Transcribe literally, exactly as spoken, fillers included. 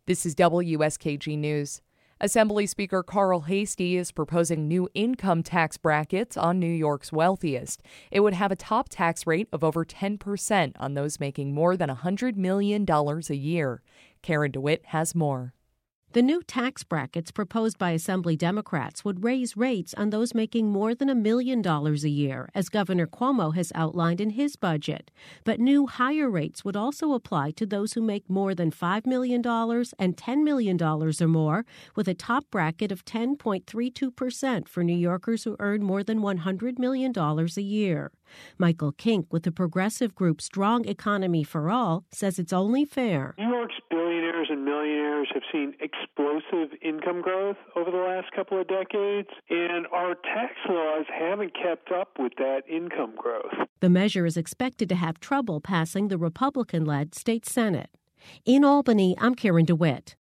This is W S K G News. Assembly Speaker Carl Heastie is proposing new income tax brackets on New York's wealthiest. It would have a top tax rate of over ten percent on those making more than one hundred million dollars a year. Karen DeWitt has more. The new tax brackets proposed by Assembly Democrats would raise rates on those making more than a million dollars a year, as Governor Cuomo has outlined in his budget. But new higher rates would also apply to those who make more than five million dollars and ten million dollars or more, with a top bracket of ten point three two percent for New Yorkers who earn more than one hundred million dollars a year. Michael Kink with the progressive group Strong Economy for All says it's only fair. New York's billionaires and millionaires have seen explosive income growth over the last couple of decades, and our tax laws haven't kept up with that income growth. The measure is expected to have trouble passing the Republican-led state Senate. In Albany, I'm Karen DeWitt.